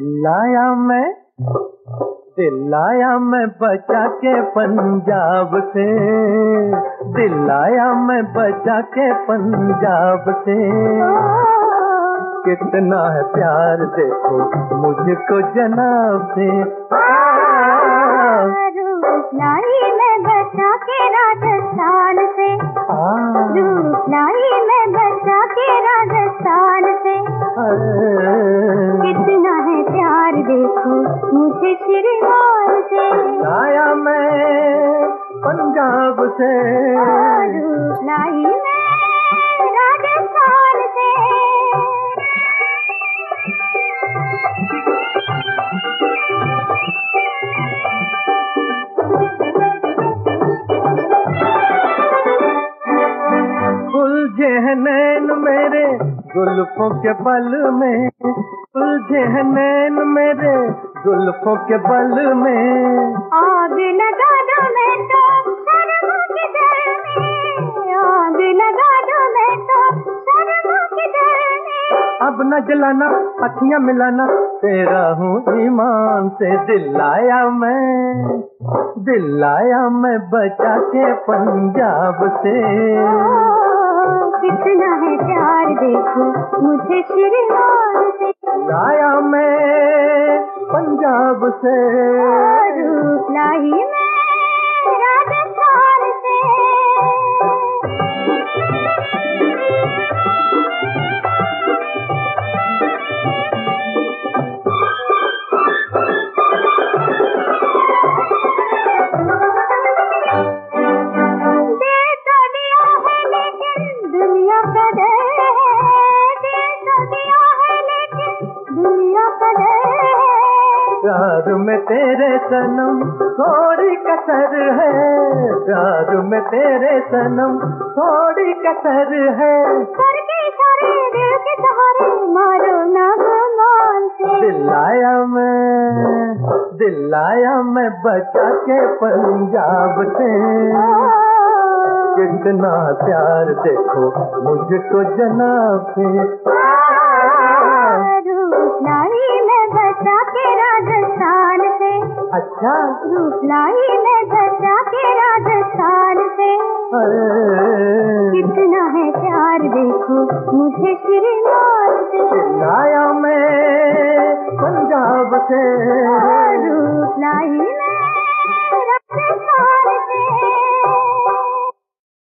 दिल आया मैं बचा के पंजाब से, दिल आया मैं बचा के पंजाब से। कितना है प्यार देखो मुझको जनाब से। लाई मैं बचा के राजस्थान से, लाई मैं बचा के राजस्थान से। कितना है प्यार देखो मुझे श्रीमान से। लाया मैं पंजाब से, लाई मैं राजस्थान से। उलझे हैं नैन मेरे जुल्फों के बल में, उलझे हैं नैन मेरे जुल्फों के बल में। आग लगा दो मैं तो शर्म की दिल में, आग लगा दो मैं तो शर्म की दिल में। अब न जलाना अखियां मिलाना तेरा हूँ ईमान से। दिल आया मैं बचा के पंजाब से। कितना है प्यार देखो मुझे श्रीमान से। लाया मैं पंजाब से, लाई मैं राजस्थान से। प्यार में तेरे सनम थोड़ी कसर है, प्यार में तेरे सनम थोड़ी कसर है। करके इशारे दिल के सहारे मारो ना गुमान से। दिल आया मैं बचा के पंजाब से। कितना प्यार देखो मुझको जनाब से। लाई मैं बचा के राजस्थान से। अच्छा लाई मैं बचा के राजस्थान से। कितना है प्यार देखो मुझे श्रीमान से। लाया मैं पंजाब से, लाई